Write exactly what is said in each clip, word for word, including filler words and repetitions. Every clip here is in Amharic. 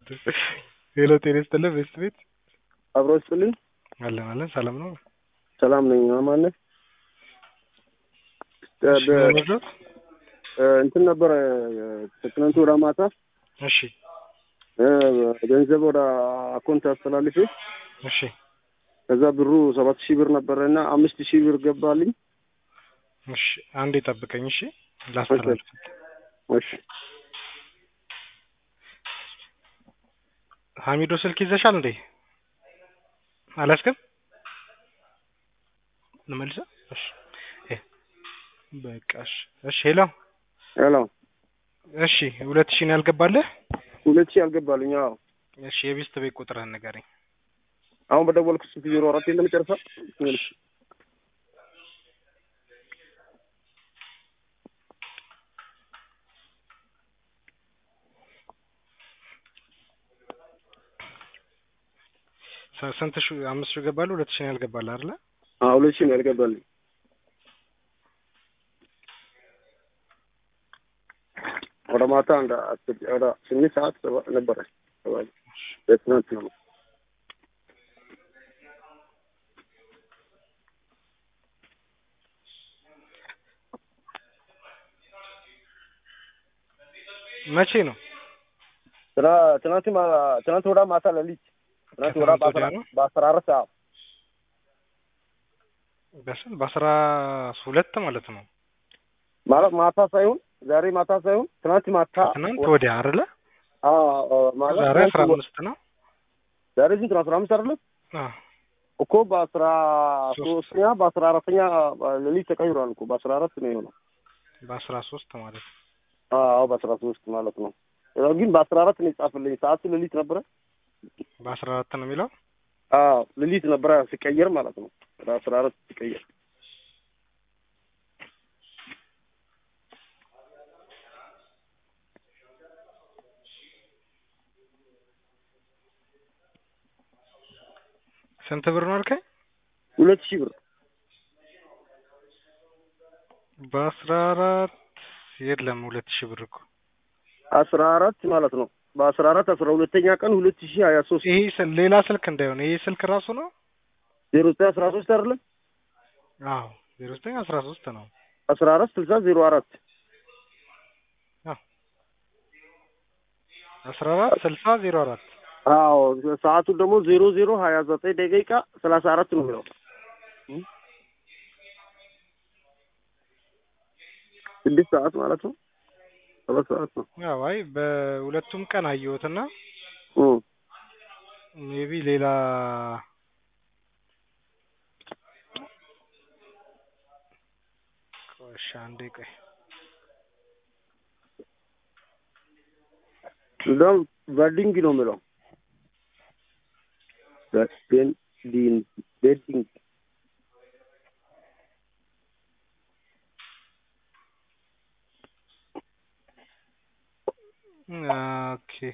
ሄሎ ጤና ይስጥልኝ ቤስት ቤት አብሮ ይስጥልኝ አለን አለን ሰላም ነው ሰላም ነኝ ማን ነህ እንትን ነበር ትክክለኛ ወደ ማታ እሺ ገንዘብ ወደ አካውንት አስተላልፌ እሺ ከዛ ብሩ ሰባት ሺህ ብር ነበርና አምስት ሺህ ብር ገባልኝ እሺ አንዴ ጠብቀኝ እሺ ላስተላልፍ እሺ ሐሚዶ ስልክ ይዘሻል እንዴ አላስከም ለመልሳ እሺ በቃሽ እሺ ሄሎ ሄሎ እሺ ሁለት ሺህ ነው ያልገባልህ ሁለት ሺህ ያልገባልኝ አዎ እሺ የቤስት ቤት ቁጥርህን ንገረኝ አሁን በደወልኩት ዜሮ አራት የለም ጨርሳ ስንት ሺህ አምስት ሺህ ገባልህ ሁለት ሺህ ነው ያልገባልህ አይደል አዎ ሁለት ሺህ ነው ያልገባልኝ ወደ ማታ እንደ ወደ ስምንት ሰዓት ነበር በትናንት ነው መቼ ነው ትራ ትናንት ትናንት ወደ ማታ ለሊት ትናንት ወደ በአስራ አራት ሰዓት በስንት በአስራ ሁለት ማለት ነው ማለት ማታ ሳይሆን ዛሬ ማታ ሳይሆን ትናንት ማታ ትናንት ወዲያ አይደለ አዎ ማለት ዛሬ አስራ አምስት ነው ዛሬ ስንት ነው አስራ አምስት አይደለ አዎ እኮ በአስራ ሶስተኛ በአስራ አራተኛ ለሊት ተቀይሯል እኮ በአስራ አራት ነው የሆነው በአስራ ሶስት ማለት ነው አዎ በአስራ ሶስት ማለት ነው ግን በአስራ አራት ነው የጻፈልኝ ሰዓቱ ለሊት ነበረ በአስራ አራት ነው የሚለው አዎ ለሊት ነበረ ሲቀየር ማለት ነው በአስራ አራት ሲቀየር ስንት ብር ነው አልከኝ ሁለት ሺህ ብር በአስራ አራት የለም ሁለት ሺህ ብር እኮ አስራ አራት ማለት ነው በአስራ አራት አስራ ሁለተኛ ቀን ሁለት ሺህ ሀያ ሶስት ይሄ ሌላ ስልክ እንዳይሆን ይሄ ስልክ ራሱ ነው ዜሮ ዘጠኝ አስራ ሶስት አይደለ አዎ ዜሮ ዘጠኝ አስራ ሶስት ነው አስራ አራት ስልሳ ዜሮ አራት አዎ አስራ አራት ስልሳ ዜሮ አራት አዎ ሰዓቱ ደግሞ ዜሮ ዜሮ ሀያ ዘጠኝ ደቂቃ ሰላሳ አራት ነው የሚለው ስድስት ሰዓት ማለት ነው ሰባት ሰዓት ነው ያው አይ በሁለቱም ቀን አየሁትና ኦ ሜቢ ሌላ ቆሻ አንዴ ቆይ እንደውም ቫርዲንግ ነው የሚለው ዛቴን ዲን ቤቲንግ ኦኬ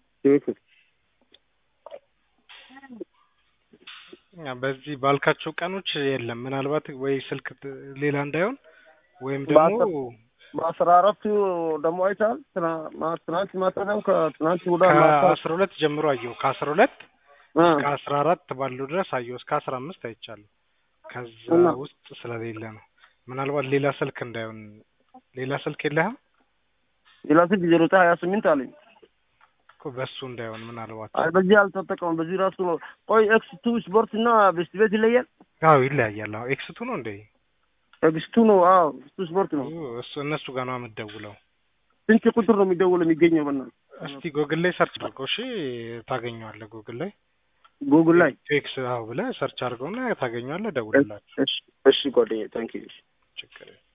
በዚህ ባልካቸው ቀኖች የለም ምናልባት ወይ ስልክ ሌላ እንዳይሆን ወይም ደግሞ በአስራ አራት ደግሞ አይታል ትናንት ማታ ነው ከትናንት ወደ ከአስራ ሁለት ጀምሮ አየሁ ከአስራ ሁለት እስከ አስራ አራት ባለው ድረስ አየሁ እስከ አስራ አምስት አይቻለሁ ከዛ ውስጥ ስለሌለ ነው ምናልባት ሌላ ስልክ እንዳይሆን ሌላ ስልክ የለህም ሌላ ስልክ ዜሮ ዘጠኝ ሀያ ስምንት አለኝ እኮ በሱ እንዳይሆን ምናልባት አይ በዚህ አልተጠቀመም በዚህ ራሱ ነው ቆይ ኤክስ ቱ ስፖርት እና ቤስት ቤት ይለያል አዎ ይለያያል አዎ ኤክስ ቱ ነው እንዴ ኤክስ ቱ ነው አዎ ቱ ስፖርት ነው እሱ እነሱ ጋር ነው የምትደውለው ስንት ቁጥር ነው የሚደውለው የሚገኘው በእናትህ እስቲ ጎግል ላይ ሰርች አድርገው እሺ ታገኘዋለህ ጎግል ላይ ጎግል ላይ ኤክስ አዎ ብለህ ሰርች አድርገውና ታገኘዋለህ ደውልላችሁ እሺ እሺ ጓደኛዬ ታንኪዩ ችግር